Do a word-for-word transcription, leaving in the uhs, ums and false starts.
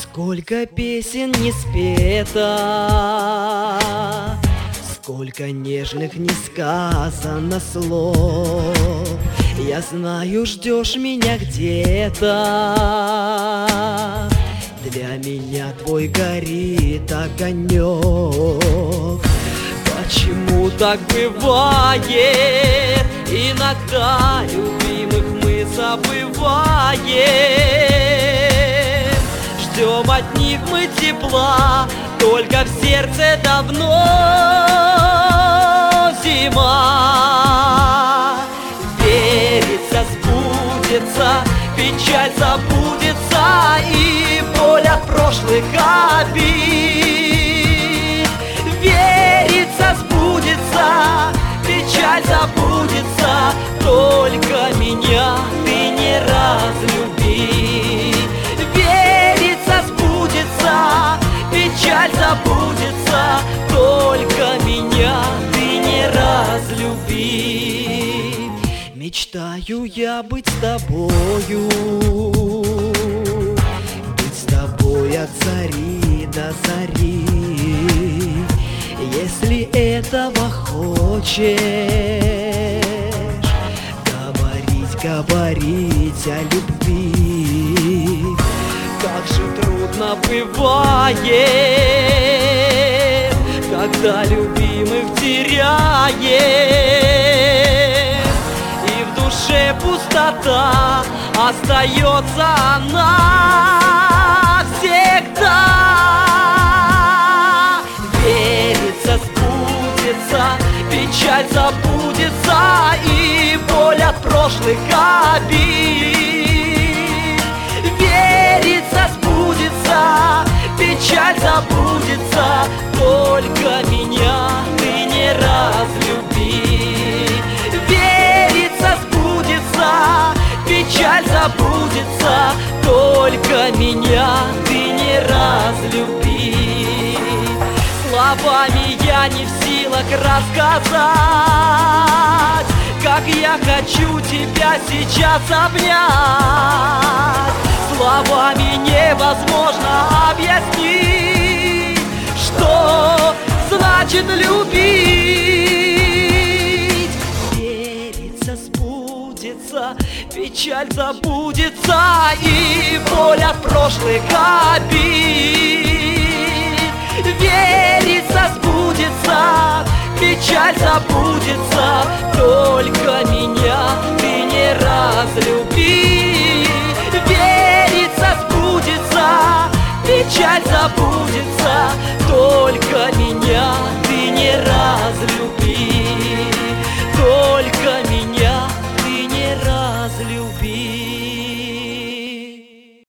Сколько песен не спето, сколько нежных не сказано слов. Я знаю, ждешь меня где-то, для меня твой горит огонек. Почему так бывает? Иногда любимых мы забываем. Ждем от них мы тепла, только в сердце давно зима. Верится, сбудется, печаль забудется, и боль от прошлых обид. Верится, сбудется, печаль забудется, только меня ты не разлюби. Верится, сбудется, печаль забудется, только меня ты не разлюби. Мечтаю я быть с тобою, быть с тобой от зари до зари. Если этого хочешь, говорить, говорить о любви. Как же трудно бывает, когда любимых теряем, и в душе пустота, остается она всегда. Верится, сбудется, печаль забудется, и боль от прошлых обид. Верится, сбудется, печаль забудется, только меня ты не разлюби. Верится, сбудется, печаль забудется, только меня ты не разлюби. Словами я не в силах рассказать, как я хочу тебя сейчас обнять. Словами невозможно объяснить, что значит любить. Верится, сбудется, печаль забудется, и боль от прошлых обид. Верится, сбудется, печаль забудется, только меня ты не разлюби. Верится, сбудется, печаль забудется, только меня ты не разлюби.